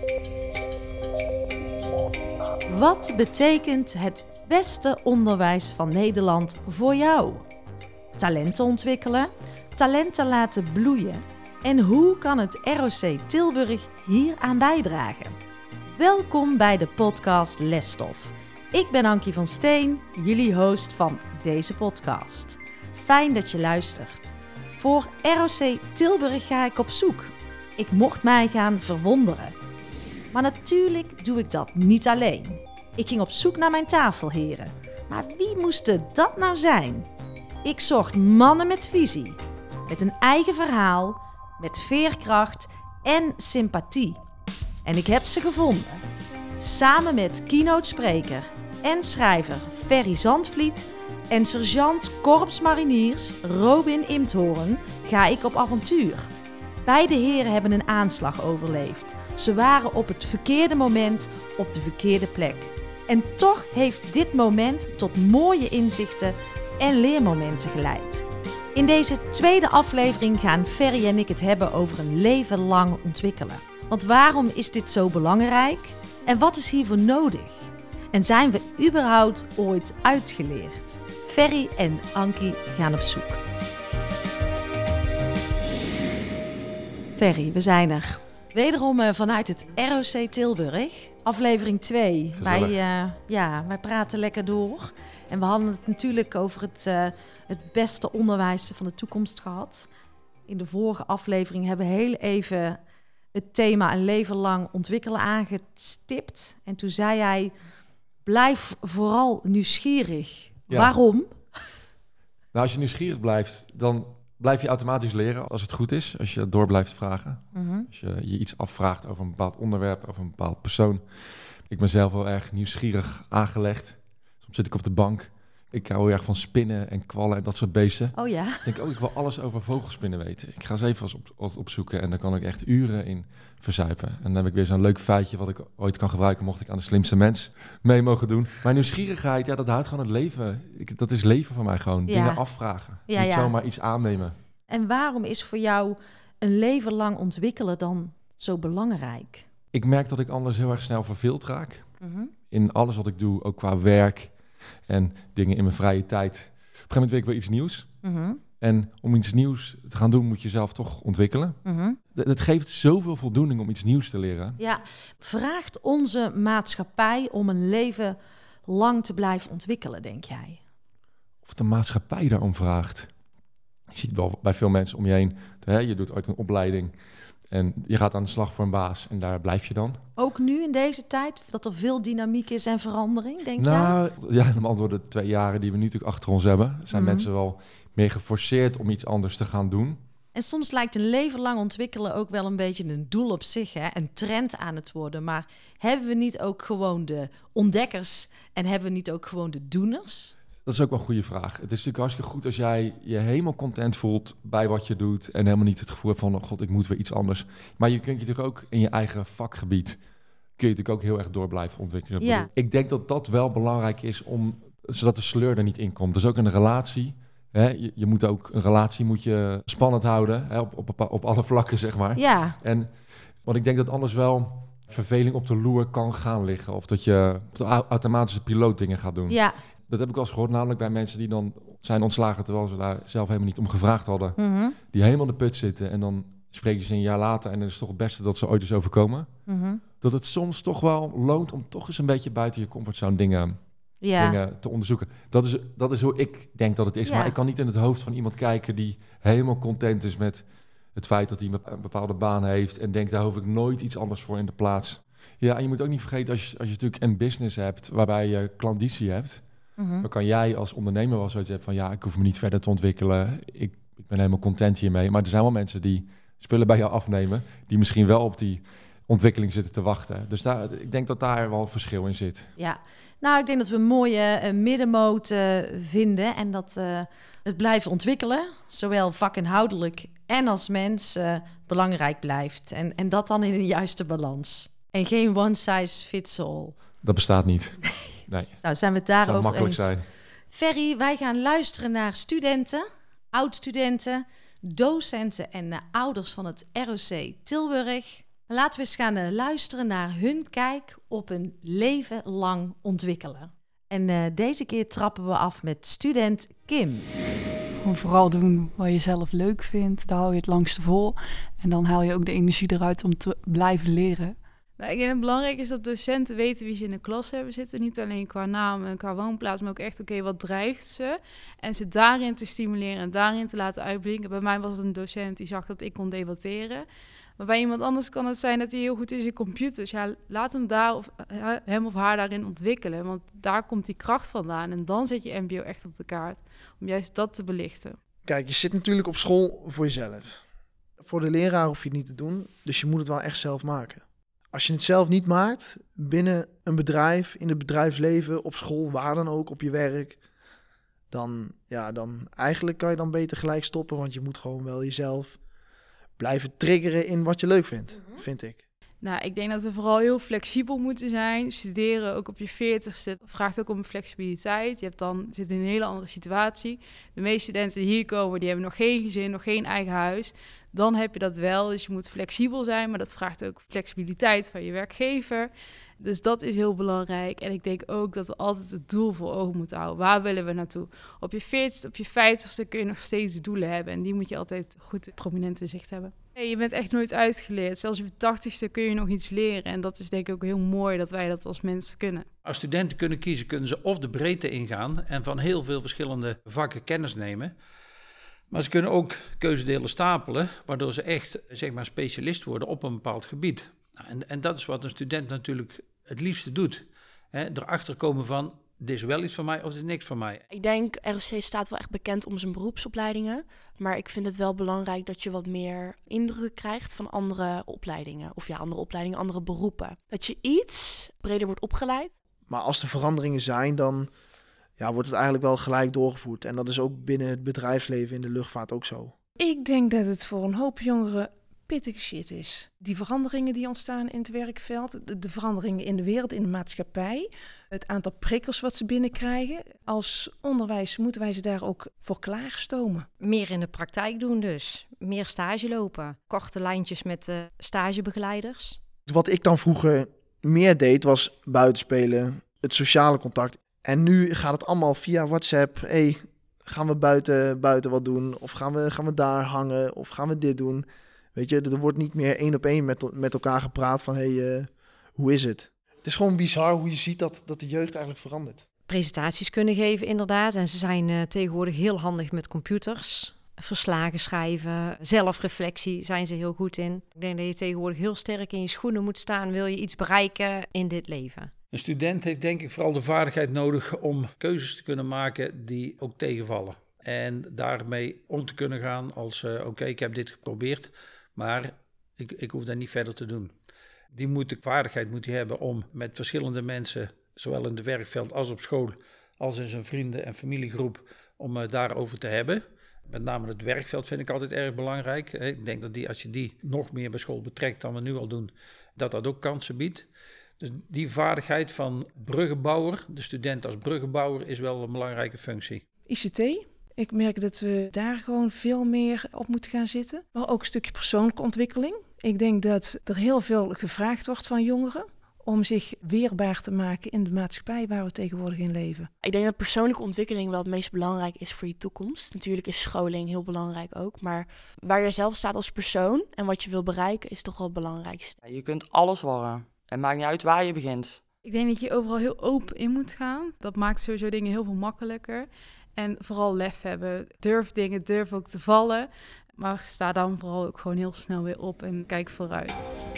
Wat betekent het beste onderwijs van Nederland voor jou? Talenten ontwikkelen, talenten laten bloeien. En hoe kan het ROC Tilburg hier aan bijdragen? Welkom bij de podcast Lesstof. Ik ben Ankie van Steen, jullie host van deze podcast. Fijn dat je luistert. Voor ROC Tilburg ga ik op zoek. Ik mocht mij gaan verwonderen. Maar natuurlijk doe ik dat niet alleen. Ik ging op zoek naar mijn tafelheren. Maar wie moesten dat nou zijn? Ik zocht mannen met visie, met een eigen verhaal, met veerkracht en sympathie. En ik heb ze gevonden. Samen met keynote-spreker en schrijver Ferry Zandvliet en sergeant korpsmariniers Robin Imthoorn ga ik op avontuur. Beide heren hebben een aanslag overleefd. Ze waren op het verkeerde moment op de verkeerde plek. En toch heeft dit moment tot mooie inzichten en leermomenten geleid. In deze tweede aflevering gaan Ferry en ik het hebben over een leven lang ontwikkelen. Want waarom is dit zo belangrijk? En wat is hiervoor nodig? En zijn we überhaupt ooit uitgeleerd? Ferry en Ankie gaan op zoek. Ferry, we zijn er. Wederom vanuit het ROC Tilburg, aflevering 2. Wij praten lekker door. En we hadden het natuurlijk over het beste onderwijs van de toekomst gehad. In de vorige aflevering hebben we heel even het thema een leven lang ontwikkelen aangestipt. En toen zei hij, blijf vooral nieuwsgierig. Ja. Waarom? Nou, als je nieuwsgierig blijft, dan blijf je automatisch leren als het goed is. Als je door blijft vragen. Mm-hmm. Als je iets afvraagt over een bepaald onderwerp, over een bepaald persoon. Ik ben zelf wel erg nieuwsgierig aangelegd. Soms zit ik op de bank. Ik hou heel erg van spinnen en kwallen en dat soort beesten. Oh ja? Ik denk, ik wil alles over vogelspinnen weten. Ik ga eens even opzoeken en dan kan ik echt uren in verzuipen. En dan heb ik weer zo'n leuk feitje wat ik ooit kan gebruiken mocht ik aan de slimste mens mee mogen doen. Maar nieuwsgierigheid, dat houdt gewoon het leven. Dat is leven voor mij gewoon. Ja. Dingen afvragen. Niet zomaar iets aannemen. En waarom is voor jou een leven lang ontwikkelen dan zo belangrijk? Ik merk dat ik anders heel erg snel verveeld raak. Mm-hmm. In alles wat ik doe, ook qua werk en dingen in mijn vrije tijd. Op een gegeven moment wil ik wel iets nieuws. Mm-hmm. En om iets nieuws te gaan doen, moet je zelf toch ontwikkelen. Mm-hmm. Het geeft zoveel voldoening om iets nieuws te leren. Ja, vraagt onze maatschappij om een leven lang te blijven ontwikkelen, denk jij? Of de maatschappij daarom vraagt. Je ziet wel bij veel mensen om je heen. Je doet ooit een opleiding en je gaat aan de slag voor een baas en daar blijf je dan. Ook nu in deze tijd, dat er veel dynamiek is en verandering, denk jij? Nou, ja, door de 2 jaren die we nu natuurlijk achter ons hebben, zijn mensen wel meer geforceerd om iets anders te gaan doen. En soms lijkt een leven lang ontwikkelen ook wel een beetje een doel op zich, hè? Een trend aan het worden. Maar hebben we niet ook gewoon de ontdekkers en hebben we niet ook gewoon de doeners? Dat is ook wel een goede vraag. Het is natuurlijk hartstikke goed als jij je helemaal content voelt bij wat je doet en helemaal niet het gevoel hebt van, oh god, ik moet weer iets anders. Maar je kunt je natuurlijk ook in je eigen vakgebied, kun je natuurlijk ook heel erg door blijven ontwikkelen. Ja. Ik denk dat dat wel belangrijk is, zodat de sleur er niet in komt. Dus ook in een relatie. Hè, je moet ook een relatie moet je spannend houden, hè, op alle vlakken, zeg maar. Ja. Want ik denk dat anders wel verveling op de loer kan gaan liggen. Of dat je op de automatische piloot dingen gaat doen. Ja. Dat heb ik wel eens gehoord, namelijk bij mensen die dan zijn ontslagen terwijl ze daar zelf helemaal niet om gevraagd hadden. Mm-hmm. Die helemaal in de put zitten en dan spreek je ze een jaar later en het is toch het beste dat ze ooit is overkomen. Mm-hmm. Dat het soms toch wel loont om toch eens een beetje buiten je comfortzone dingen te onderzoeken. Dat is hoe ik denk dat het is. Ja. Maar ik kan niet in het hoofd van iemand kijken die helemaal content is met het feit dat hij een bepaalde baan heeft en denkt, daar hoef ik nooit iets anders voor in de plaats. Ja, en je moet ook niet vergeten, als je natuurlijk een business hebt waarbij je klanditie hebt, dan kan jij als ondernemer wel zoiets hebben van, ik hoef me niet verder te ontwikkelen. Ik ben helemaal content hiermee. Maar er zijn wel mensen die spullen bij jou afnemen, die misschien wel op die ontwikkeling zitten te wachten. Dus ik denk dat daar wel een verschil in zit. Ja, nou, ik denk dat we een mooie middenmoot vinden en dat het blijven ontwikkelen, zowel vakinhoudelijk en als mens, belangrijk blijft. En dat dan in de juiste balans. En geen one size fits all. Dat bestaat niet. Nee. Nou, zijn we het daarover eens. Zou makkelijk zijn. Ferry, wij gaan luisteren naar studenten, oud-studenten, docenten en ouders van het ROC Tilburg. Laten we eens gaan luisteren naar hun kijk op een leven lang ontwikkelen. En deze keer trappen we af met student Kim. Gewoon vooral doen wat je zelf leuk vindt. Daar hou je het langste vol. En dan haal je ook de energie eruit om te blijven leren. Nou, ik denk dat het belangrijk is dat docenten weten wie ze in de klas hebben zitten. Niet alleen qua naam en qua woonplaats, maar ook echt, wat drijft ze? En ze daarin te stimuleren en daarin te laten uitblinken. Bij mij was het een docent die zag dat ik kon debatteren. Maar bij iemand anders kan het zijn dat hij heel goed is in computers. Ja, laat hem of haar daarin ontwikkelen. Want daar komt die kracht vandaan. En dan zet je mbo echt op de kaart. Om juist dat te belichten. Kijk, je zit natuurlijk op school voor jezelf. Voor de leraar hoef je het niet te doen. Dus je moet het wel echt zelf maken. Als je het zelf niet maakt, binnen een bedrijf, in het bedrijfsleven, op school, waar dan ook, op je werk, dan eigenlijk kan je dan beter gelijk stoppen. Want je moet gewoon wel jezelf blijven triggeren in wat je leuk vindt, vind ik. Nou, ik denk dat we vooral heel flexibel moeten zijn. Studeren, ook op je 40ste, vraagt ook om flexibiliteit. Zit in een hele andere situatie. De meeste studenten die hier komen, die hebben nog geen gezin, nog geen eigen huis. Dan heb je dat wel, dus je moet flexibel zijn, maar dat vraagt ook flexibiliteit van je werkgever. Dus dat is heel belangrijk. En ik denk ook dat we altijd het doel voor ogen moeten houden. Waar willen we naartoe? Op je 40ste, op je 50ste kun je nog steeds doelen hebben. En die moet je altijd goed prominent in zicht hebben. Hey, je bent echt nooit uitgeleerd. Zelfs op je 80ste kun je nog iets leren. En dat is denk ik ook heel mooi dat wij dat als mensen kunnen. Als studenten kunnen kiezen, kunnen ze of de breedte ingaan en van heel veel verschillende vakken kennis nemen. Maar ze kunnen ook keuzedelen stapelen, waardoor ze echt specialist worden op een bepaald gebied. En dat is wat een student natuurlijk het liefste doet. Erachter komen van, dit is wel iets van mij of dit is niks van mij. Ik denk, ROC staat wel echt bekend om zijn beroepsopleidingen. Maar ik vind het wel belangrijk dat je wat meer indruk krijgt van andere opleidingen. Of andere opleidingen, andere beroepen. Dat je iets breder wordt opgeleid. Maar als er veranderingen zijn, dan wordt het eigenlijk wel gelijk doorgevoerd. En dat is ook binnen het bedrijfsleven in de luchtvaart ook zo. Ik denk dat het voor een hoop jongeren pittige shit is. Die veranderingen die ontstaan in het werkveld, de veranderingen in de wereld, in de maatschappij, het aantal prikkels wat ze binnenkrijgen. Als onderwijs moeten wij ze daar ook voor klaarstomen. Meer in de praktijk doen dus. Meer stage lopen. Korte lijntjes met stagebegeleiders. Wat ik dan vroeger meer deed, was buitenspelen, het sociale contact. En nu gaat het allemaal via WhatsApp. Gaan we buiten wat doen? Of gaan we daar hangen? Of gaan we dit doen? Weet je, er wordt niet meer 1 op 1 met elkaar gepraat van hoe is het? Het is gewoon bizar hoe je ziet dat de jeugd eigenlijk verandert. Presentaties kunnen geven inderdaad. En ze zijn tegenwoordig heel handig met computers. Verslagen schrijven, zelfreflectie zijn ze heel goed in. Ik denk dat je tegenwoordig heel sterk in je schoenen moet staan. Wil je iets bereiken in dit leven? Een student heeft denk ik vooral de vaardigheid nodig om keuzes te kunnen maken die ook tegenvallen. En daarmee om te kunnen gaan als ik heb dit geprobeerd, maar ik hoef dat niet verder te doen. Die vaardigheid moet hij hebben om met verschillende mensen, zowel in het werkveld als op school, als in zijn vrienden- en familiegroep, om daarover te hebben. Met name het werkveld vind ik altijd erg belangrijk. Ik denk dat als je die nog meer bij school betrekt dan we nu al doen, dat ook kansen biedt. Dus die vaardigheid van bruggenbouwer, de student als bruggenbouwer, is wel een belangrijke functie. ICT. Ik merk dat we daar gewoon veel meer op moeten gaan zitten. Maar ook een stukje persoonlijke ontwikkeling. Ik denk dat er heel veel gevraagd wordt van jongeren om zich weerbaar te maken in de maatschappij waar we tegenwoordig in leven. Ik denk dat persoonlijke ontwikkeling wel het meest belangrijk is voor je toekomst. Natuurlijk is scholing heel belangrijk ook, maar waar je zelf staat als persoon en wat je wil bereiken is toch wel het belangrijkste. Je kunt alles worden. Het maakt niet uit waar je begint. Ik denk dat je overal heel open in moet gaan. Dat maakt sowieso dingen heel veel makkelijker. En vooral lef hebben. Durf dingen, durf ook te vallen. Maar sta dan vooral ook gewoon heel snel weer op en kijk vooruit.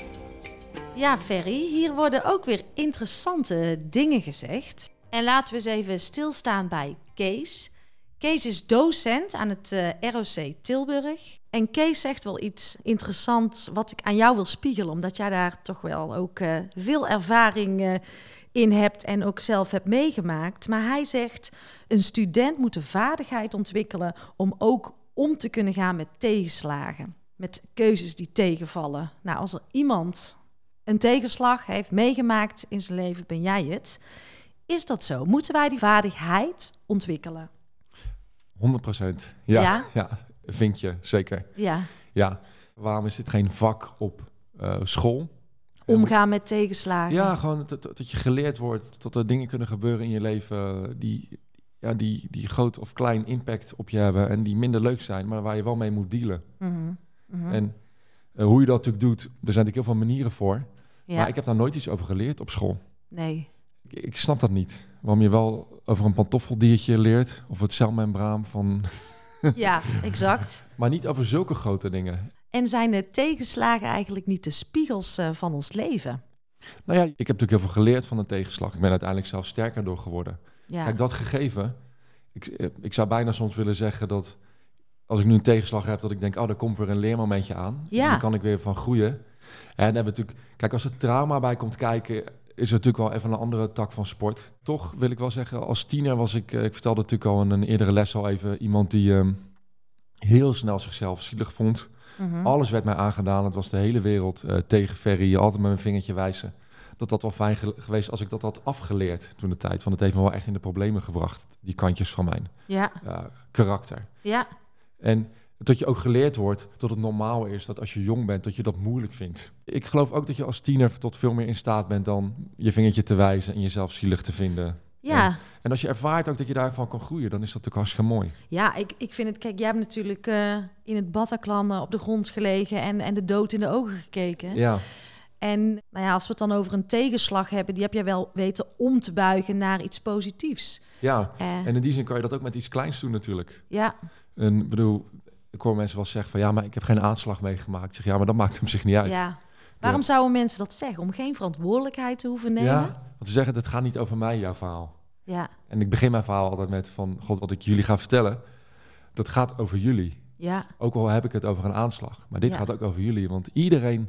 Ja, Ferry, hier worden ook weer interessante dingen gezegd. En laten we eens even stilstaan bij Kees. Kees is docent aan het ROC Tilburg. En Kees zegt wel iets interessants wat ik aan jou wil spiegelen, omdat jij daar toch wel ook veel ervaring in hebt en ook zelf hebt meegemaakt. Maar hij zegt, een student moet de vaardigheid ontwikkelen om ook om te kunnen gaan met tegenslagen. Met keuzes die tegenvallen. Nou, als er iemand een tegenslag heeft meegemaakt in zijn leven, ben jij het. Is dat zo? Moeten wij die vaardigheid ontwikkelen? 100%. Ja, vind je, zeker. Ja. Ja. Waarom is dit geen vak op school. Omgaan met tegenslagen. Ja, gewoon dat je geleerd wordt, dat er dingen kunnen gebeuren in je leven die groot of klein impact op je hebben en die minder leuk zijn, maar waar je wel mee moet dealen. Mm-hmm. Mm-hmm. En hoe je dat natuurlijk doet, er zijn natuurlijk heel veel manieren voor. Ja. Maar ik heb daar nooit iets over geleerd op school. Nee. Ik snap dat niet. Waarom je wel over een pantoffeldiertje leert of het celmembraan van... Ja, exact. Maar niet over zulke grote dingen. En zijn de tegenslagen eigenlijk niet de spiegels van ons leven? Nou ja, ik heb natuurlijk heel veel geleerd van een tegenslag. Ik ben uiteindelijk zelf sterker door geworden. Ja. Kijk, dat gegeven... Ik zou bijna soms willen zeggen dat... Als ik nu een tegenslag heb, dat ik denk... daar komt weer een leermomentje aan. Ja. Dan kan ik weer van groeien. En dan hebben we natuurlijk... Kijk, als er trauma bij komt kijken... is er natuurlijk wel even een andere tak van sport. Toch wil ik wel zeggen, als tiener was ik... ik vertelde natuurlijk al in een eerdere les al even... iemand die heel snel zichzelf zielig vond... Mm-hmm. Alles werd mij aangedaan. Het was de hele wereld tegen Ferry. Altijd met mijn vingertje wijzen. Dat wel fijn geweest als ik dat had afgeleerd toen de tijd. Want het heeft me wel echt in de problemen gebracht. Die kantjes van mijn karakter. Ja. En dat je ook geleerd wordt dat het normaal is dat als je jong bent, dat je dat moeilijk vindt. Ik geloof ook dat je als tiener tot veel meer in staat bent dan je vingertje te wijzen en jezelf zielig te vinden. Ja. En als je ervaart ook dat je daarvan kan groeien, dan is dat natuurlijk hartstikke mooi. Ja, ik vind het... Kijk, jij hebt natuurlijk in het Bataclan op de grond gelegen en de dood in de ogen gekeken. Ja. En nou ja, als we het dan over een tegenslag hebben, die heb jij wel weten om te buigen naar iets positiefs. Ja, en in die zin kan je dat ook met iets kleins doen natuurlijk. Ja. En bedoel, ik hoor mensen wel zeggen van ja, maar ik heb geen aanslag meegemaakt. Ik zeg ja, maar dat maakt hem zich niet uit. Ja. Waarom zouden mensen dat zeggen? Om geen verantwoordelijkheid te hoeven nemen? Ja, want ze zeggen, het gaat niet over mij, jouw verhaal. Ja. En ik begin mijn verhaal altijd met van, god, wat ik jullie ga vertellen, dat gaat over jullie. Ja. Ook al heb ik het over een aanslag. Maar dit gaat ook over jullie. Want iedereen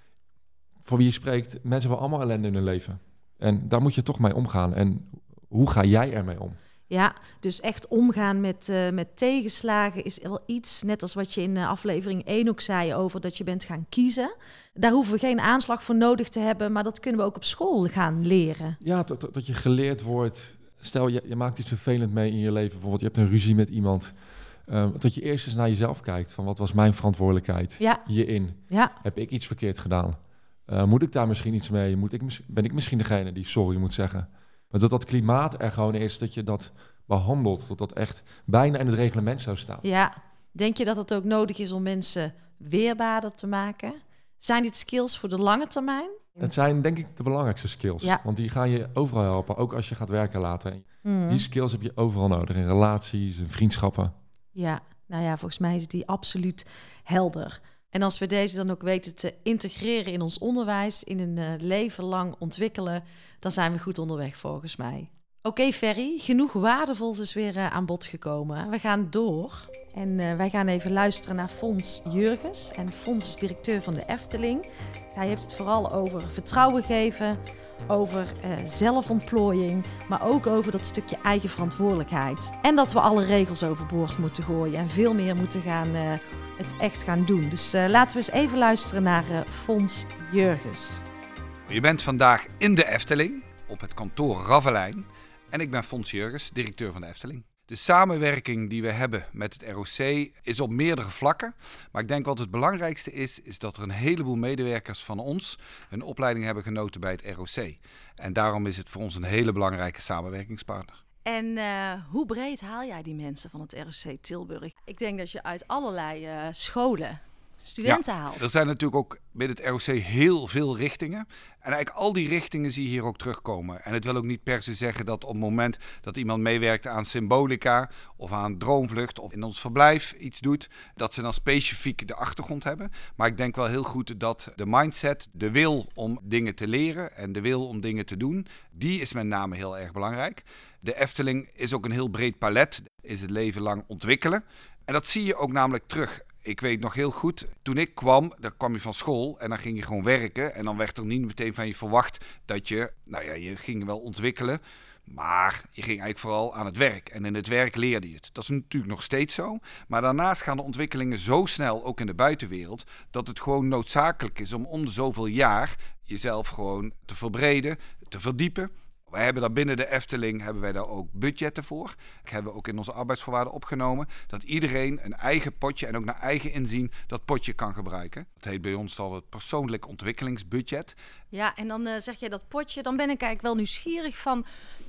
voor wie je spreekt, mensen hebben allemaal ellende in hun leven. En daar moet je toch mee omgaan. En hoe ga jij ermee om? Ja, dus echt omgaan met tegenslagen is wel iets, net als wat je in aflevering 1 ook zei over dat je bent gaan kiezen. Daar hoeven we geen aanslag voor nodig te hebben, maar dat kunnen we ook op school gaan leren. Ja, dat je geleerd wordt. Stel, je maakt iets vervelend mee in je leven. Bijvoorbeeld, je hebt een ruzie met iemand. Dat je eerst eens naar jezelf kijkt. Van wat was mijn verantwoordelijkheid hierin? Ja. Heb ik iets verkeerd gedaan? Moet ik daar misschien iets mee? Ben ik misschien degene die sorry moet zeggen? Maar dat klimaat er gewoon is, dat je dat behandelt, dat dat echt bijna in het reglement zou staan. Ja, denk je dat het ook nodig is om mensen weerbaarder te maken? Zijn dit skills voor de lange termijn? Het zijn denk ik de belangrijkste skills, want die gaan je overal helpen, ook als je gaat werken later. Die skills heb je overal nodig, in relaties, in vriendschappen. Ja, nou ja, volgens mij is die absoluut helder. En als we deze dan ook weten te integreren in ons onderwijs, in een leven lang ontwikkelen, dan zijn we goed onderweg volgens mij. Oké, Ferry, genoeg waardevols is weer aan bod gekomen. We gaan door en wij gaan even luisteren naar Fons Jurgens. En Fons is directeur van de Efteling. Hij heeft het vooral over vertrouwen geven, over zelfontplooiing, maar ook over dat stukje eigen verantwoordelijkheid. En dat we alle regels overboord moeten gooien en veel meer moeten het echt gaan doen. Dus laten we eens even luisteren naar Fons Jurgens. Je bent vandaag in de Efteling, op het kantoor Ravelijn. En ik ben Fons Jurgens, directeur van de Efteling. De samenwerking die we hebben met het ROC is op meerdere vlakken. Maar ik denk wat het belangrijkste is dat er een heleboel medewerkers van ons een opleiding hebben genoten bij het ROC. En daarom is het voor ons een hele belangrijke samenwerkingspartner. En hoe breed haal jij die mensen van het ROC Tilburg? Ik denk dat je uit allerlei scholen studenten haalt. Er zijn natuurlijk ook binnen het ROC heel veel richtingen. En eigenlijk al die richtingen zie je hier ook terugkomen. En het wil ook niet per se zeggen dat op het moment dat iemand meewerkt aan symbolica of aan droomvlucht of in ons verblijf iets doet, dat ze dan specifiek de achtergrond hebben. Maar ik denk wel heel goed dat de mindset, de wil om dingen te leren en de wil om dingen te doen, die is met name heel erg belangrijk. De Efteling is ook een heel breed palet, is het leven lang ontwikkelen. En dat zie je ook namelijk terug. Ik weet nog heel goed, toen ik kwam, dan kwam je van school en dan ging je gewoon werken. En dan werd er niet meteen van je verwacht dat je ging wel ontwikkelen. Maar je ging eigenlijk vooral aan het werk. En in het werk leerde je het. Dat is natuurlijk nog steeds zo. Maar daarnaast gaan de ontwikkelingen zo snel, ook in de buitenwereld, dat het gewoon noodzakelijk is om de zoveel jaar jezelf gewoon te verbreden, te verdiepen. Wij hebben daar binnen de Efteling ook budgetten voor. Dat hebben we ook in onze arbeidsvoorwaarden opgenomen. Dat iedereen een eigen potje en ook naar eigen inzien dat potje kan gebruiken. Dat heet bij ons dan het persoonlijk ontwikkelingsbudget. Ja, en dan zeg je dat potje, dan ben ik eigenlijk wel nieuwsgierig van...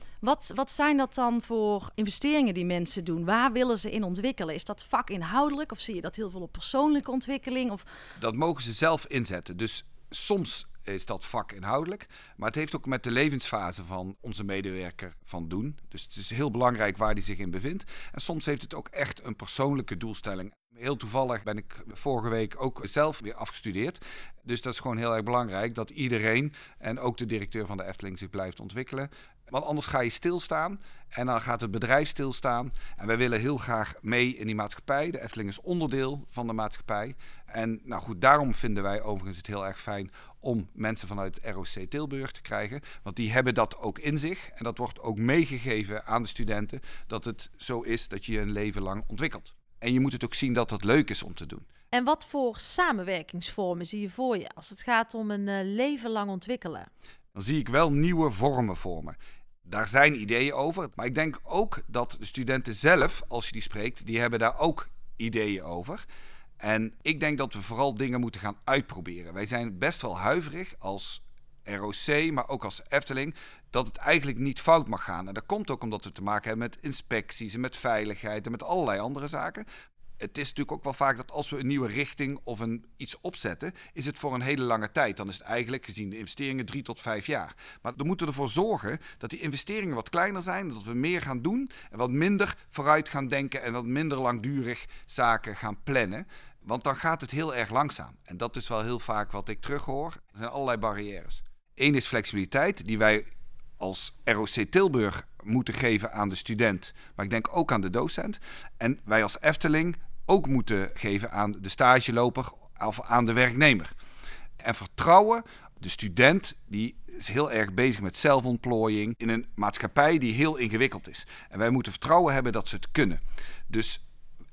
Wat zijn dat dan voor investeringen die mensen doen? Waar willen ze in ontwikkelen? Is dat vakinhoudelijk of zie je dat heel veel op persoonlijke ontwikkeling? Of... Dat mogen ze zelf inzetten. Dus soms is dat vakinhoudelijk. Maar het heeft ook met de levensfase van onze medewerker van doen. Dus het is heel belangrijk waar die zich in bevindt. En soms heeft het ook echt een persoonlijke doelstelling. Heel toevallig ben ik vorige week ook zelf weer afgestudeerd. Dus dat is gewoon heel erg belangrijk dat iedereen en ook de directeur van de Efteling zich blijft ontwikkelen. Want anders ga je stilstaan en dan gaat het bedrijf stilstaan. En wij willen heel graag mee in die maatschappij. De Efteling is onderdeel van de maatschappij. En nou goed, daarom vinden wij overigens het heel erg fijn om mensen vanuit het ROC Tilburg te krijgen. Want die hebben dat ook in zich. En dat wordt ook meegegeven aan de studenten dat het zo is dat je je een leven lang ontwikkelt. En je moet het ook zien dat het leuk is om te doen. En wat voor samenwerkingsvormen zie je voor je als het gaat om een leven lang ontwikkelen? Dan zie ik wel nieuwe vormen voor me. Daar zijn ideeën over. Maar ik denk ook dat de studenten zelf, als je die spreekt, die hebben daar ook ideeën over. En ik denk dat we vooral dingen moeten gaan uitproberen. Wij zijn best wel huiverig als ROC, maar ook als Efteling, dat het eigenlijk niet fout mag gaan. En dat komt ook omdat we te maken hebben met inspecties en met veiligheid en met allerlei andere zaken. Het is natuurlijk ook wel vaak dat als we een nieuwe richting of iets opzetten, is het voor een hele lange tijd. Dan is het eigenlijk, gezien de investeringen, 3 tot 5 jaar. Maar dan moeten we ervoor zorgen dat die investeringen wat kleiner zijn, dat we meer gaan doen en wat minder vooruit gaan denken en wat minder langdurig zaken gaan plannen. Want dan gaat het heel erg langzaam. En dat is wel heel vaak wat ik terughoor. Er zijn allerlei barrières. Eén is flexibiliteit, die wij als ROC Tilburg moeten geven aan de student, maar ik denk ook aan de docent. En wij als Efteling ook moeten geven aan de stageloper of aan de werknemer. En vertrouwen, de student die is heel erg bezig met zelfontplooiing in een maatschappij die heel ingewikkeld is. En wij moeten vertrouwen hebben dat ze het kunnen. Dus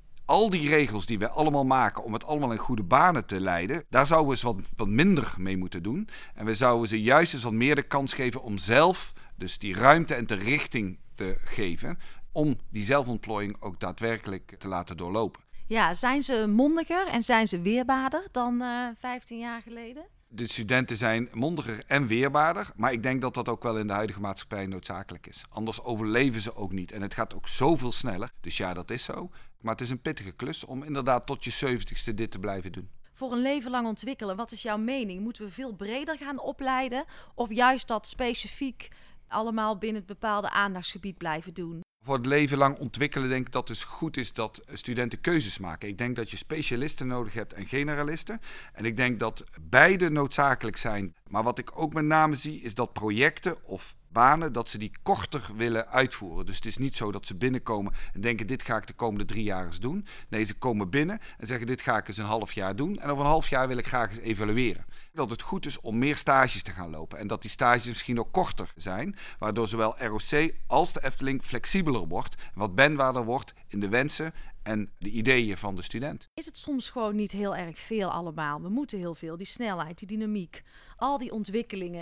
al die regels die wij allemaal maken om het allemaal in goede banen te leiden, daar zouden we eens wat minder mee moeten doen. En we zouden ze juist eens wat meer de kans geven om zelf dus die ruimte en de richting te geven om die zelfontplooiing ook daadwerkelijk te laten doorlopen. Ja, zijn ze mondiger en zijn ze weerbaarder dan 15 jaar geleden? De studenten zijn mondiger en weerbaarder, maar ik denk dat dat ook wel in de huidige maatschappij noodzakelijk is. Anders overleven ze ook niet en het gaat ook zoveel sneller. Dus ja, dat is zo. Maar het is een pittige klus om inderdaad tot je 70ste dit te blijven doen. Voor een leven lang ontwikkelen, wat is jouw mening? Moeten we veel breder gaan opleiden of juist dat specifiek allemaal binnen het bepaalde aandachtsgebied blijven doen? Voor het leven lang ontwikkelen denk ik dat het goed is dat studenten keuzes maken. Ik denk dat je specialisten nodig hebt en generalisten. En ik denk dat beide noodzakelijk zijn. Maar wat ik ook met name zie is dat projecten of banen, dat ze die korter willen uitvoeren. Dus het is niet zo dat ze binnenkomen en denken dit ga ik de komende 3 jaar eens doen. Nee, ze komen binnen en zeggen dit ga ik eens een half jaar doen. En over een half jaar wil ik graag eens evalueren. Dat het goed is om meer stages te gaan lopen. En dat die stages misschien ook korter zijn. Waardoor zowel ROC als de Efteling flexibeler wordt. En wat wendbaarder wordt in de wensen en de ideeën van de student. Is het soms gewoon niet heel erg veel allemaal? We moeten heel veel. Die snelheid, die dynamiek, al die ontwikkelingen.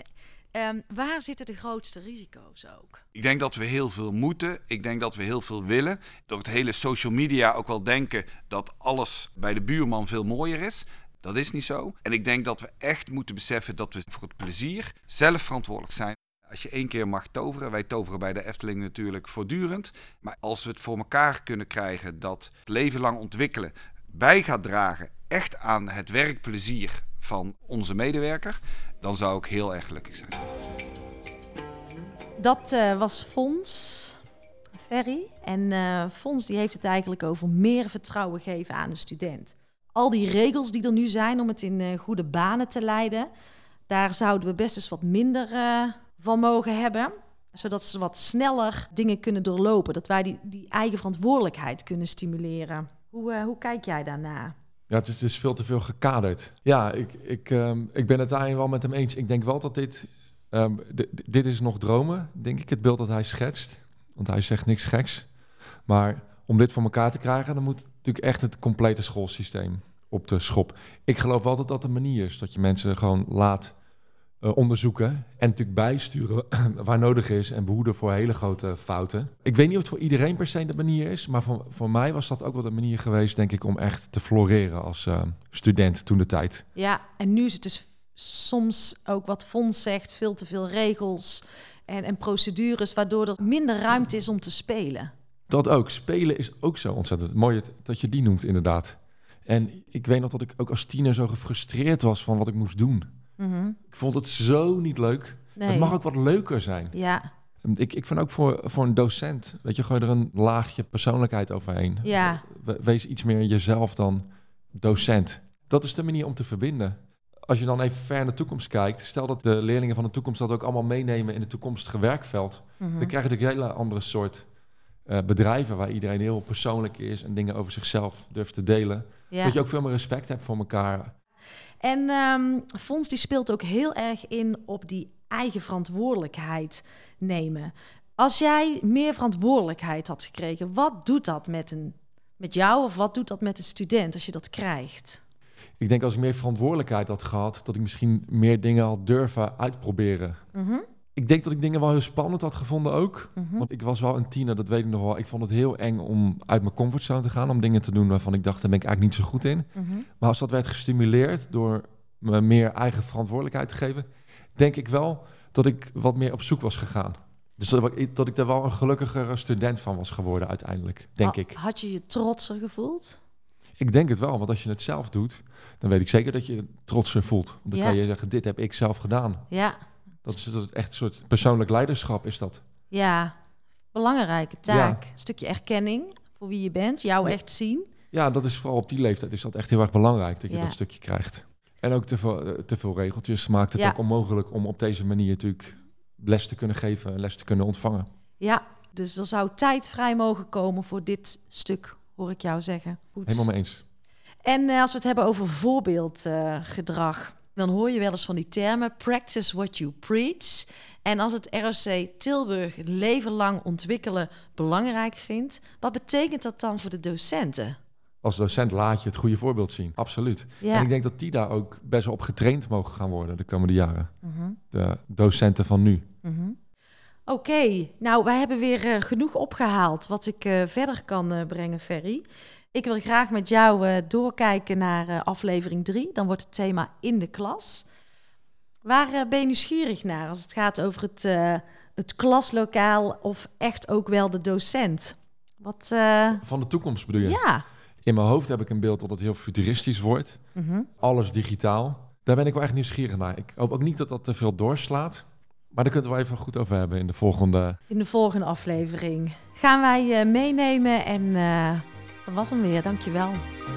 Waar zitten de grootste risico's ook? Ik denk dat we heel veel moeten. Ik denk dat we heel veel willen. Door het hele social media ook wel denken dat alles bij de buurman veel mooier is. Dat is niet zo. En ik denk dat we echt moeten beseffen dat we voor het plezier zelf verantwoordelijk zijn. Als je 1 keer mag toveren, wij toveren bij de Efteling natuurlijk voortdurend. Maar als we het voor elkaar kunnen krijgen dat het leven lang ontwikkelen bij gaat dragen echt aan het werkplezier van onze medewerker, dan zou ik heel erg gelukkig zijn. Dat was Fons Ferry. En Fons die heeft het eigenlijk over meer vertrouwen geven aan de student. Al die regels die er nu zijn om het in goede banen te leiden, daar zouden we best eens wat minder van mogen hebben. Zodat ze wat sneller dingen kunnen doorlopen. Dat wij die eigen verantwoordelijkheid kunnen stimuleren. Hoe kijk jij daarna? Ja, het is veel te veel gekaderd. Ja, ik ben het daarin wel met hem eens. Ik denk wel dat dit is nog dromen, denk ik, het beeld dat hij schetst. Want hij zegt niks geks. Maar om dit voor elkaar te krijgen, dan moet natuurlijk echt het complete schoolsysteem op de schop. Ik geloof wel dat dat een manier is, dat je mensen gewoon laat onderzoeken en natuurlijk bijsturen waar nodig is en behoeden voor hele grote fouten. Ik weet niet of het voor iedereen per se de manier is, maar voor mij was dat ook wel de manier geweest, denk ik, om echt te floreren als student toen de tijd. Ja, en nu is het dus soms ook wat Fons zegt, veel te veel regels en procedures, waardoor er minder ruimte is om te spelen. Dat ook. Spelen is ook zo ontzettend mooi dat je die noemt, inderdaad. En ik weet nog dat ik ook als tiener zo gefrustreerd was van wat ik moest doen. Mm-hmm. Ik vond het zo niet leuk. Nee. Het mag ook wat leuker zijn. Ja. Ik vind ook voor een docent, weet je, gooi er een laagje persoonlijkheid overheen. Ja. Wees iets meer jezelf dan docent. Dat is de manier om te verbinden. Als je dan even ver in de toekomst kijkt, stel dat de leerlingen van de toekomst dat ook allemaal meenemen in het toekomstige werkveld. Mm-hmm. Dan krijg je natuurlijk een hele andere soort bedrijven waar iedereen heel persoonlijk is en dingen over zichzelf durft te delen. Ja. Dat je ook veel meer respect hebt voor elkaar. En Fons die speelt ook heel erg in op die eigen verantwoordelijkheid nemen. Als jij meer verantwoordelijkheid had gekregen, wat doet dat met jou of wat doet dat met een student als je dat krijgt? Ik denk als ik meer verantwoordelijkheid had gehad, dat ik misschien meer dingen had durven uitproberen. Mm-hmm. Ik denk dat ik dingen wel heel spannend had gevonden ook. Mm-hmm. Want ik was wel een tiener, dat weet ik nog wel. Ik vond het heel eng om uit mijn comfortzone te gaan, om dingen te doen waarvan ik dacht, daar ben ik eigenlijk niet zo goed in. Mm-hmm. Maar als dat werd gestimuleerd door me meer eigen verantwoordelijkheid te geven, denk ik wel dat ik wat meer op zoek was gegaan. Dus dat ik daar wel een gelukkiger student van was geworden uiteindelijk, denk ik. Had je je trotser gevoeld? Ik denk het wel, want als je het zelf doet, dan weet ik zeker dat je je trotser voelt. Want dan kan je zeggen, dit heb ik zelf gedaan. Ja. Dat is echt een soort persoonlijk leiderschap, is dat. Ja, belangrijke taak. Ja. Een stukje erkenning voor wie je bent, jou echt zien. Ja, dat is vooral op die leeftijd is dat echt heel erg belangrijk, dat je dat stukje krijgt. En ook te veel regeltjes maakt het ook onmogelijk om op deze manier natuurlijk les te kunnen geven en les te kunnen ontvangen. Ja, dus er zou tijd vrij mogen komen voor dit stuk, hoor ik jou zeggen. Goed. Helemaal mee eens. En als we het hebben over voorbeeldgedrag, dan hoor je wel eens van die termen, practice what you preach. En als het ROC Tilburg het leven lang ontwikkelen belangrijk vindt, wat betekent dat dan voor de docenten? Als docent laat je het goede voorbeeld zien, absoluut. Ja. En ik denk dat die daar ook best wel op getraind mogen gaan worden de komende jaren. Mm-hmm. De docenten van nu. Mm-hmm. Oké, nou wij hebben weer genoeg opgehaald wat ik verder kan brengen, Ferry. Ik wil graag met jou doorkijken naar aflevering 3. Dan wordt het thema in de klas. Waar ben je nieuwsgierig naar als het gaat over het klaslokaal of echt ook wel de docent? Van de toekomst bedoel je? Ja. In mijn hoofd heb ik een beeld dat het heel futuristisch wordt. Mm-hmm. Alles digitaal. Daar ben ik wel echt nieuwsgierig naar. Ik hoop ook niet dat dat te veel doorslaat. Maar daar kunnen we even goed over hebben in de volgende... In de volgende aflevering gaan wij meenemen en dat was hem weer. Dankjewel.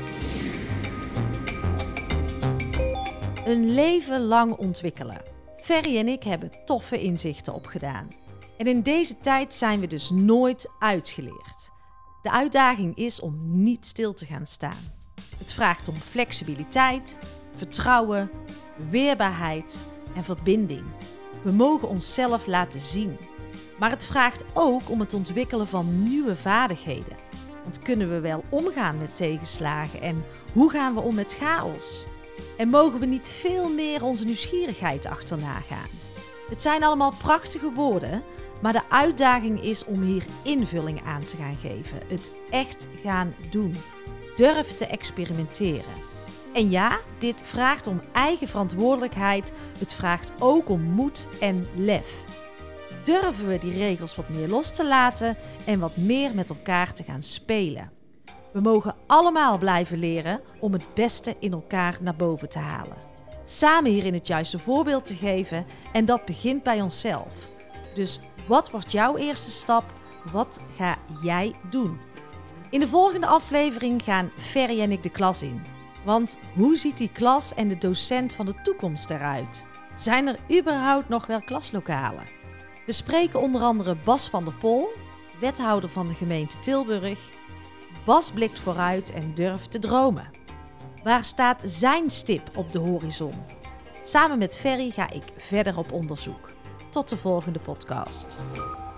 Een leven lang ontwikkelen. Ferry en ik hebben toffe inzichten opgedaan. En in deze tijd zijn we dus nooit uitgeleerd. De uitdaging is om niet stil te gaan staan. Het vraagt om flexibiliteit, vertrouwen, weerbaarheid en verbinding. We mogen onszelf laten zien. Maar het vraagt ook om het ontwikkelen van nieuwe vaardigheden. Want kunnen we wel omgaan met tegenslagen en hoe gaan we om met chaos? En mogen we niet veel meer onze nieuwsgierigheid achterna gaan? Het zijn allemaal prachtige woorden, maar de uitdaging is om hier invulling aan te gaan geven. Het echt gaan doen. Durf te experimenteren. En ja, dit vraagt om eigen verantwoordelijkheid. Het vraagt ook om moed en lef. Durven we die regels wat meer los te laten en wat meer met elkaar te gaan spelen? We mogen allemaal blijven leren om het beste in elkaar naar boven te halen. Samen hierin het juiste voorbeeld te geven en dat begint bij onszelf. Dus wat wordt jouw eerste stap? Wat ga jij doen? In de volgende aflevering gaan Ferry en ik de klas in. Want hoe ziet die klas en de docent van de toekomst eruit? Zijn er überhaupt nog wel klaslokalen? We spreken onder andere Bas van der Pol, wethouder van de gemeente Tilburg. Bas blikt vooruit en durft te dromen. Waar staat zijn stip op de horizon? Samen met Ferry ga ik verder op onderzoek. Tot de volgende podcast.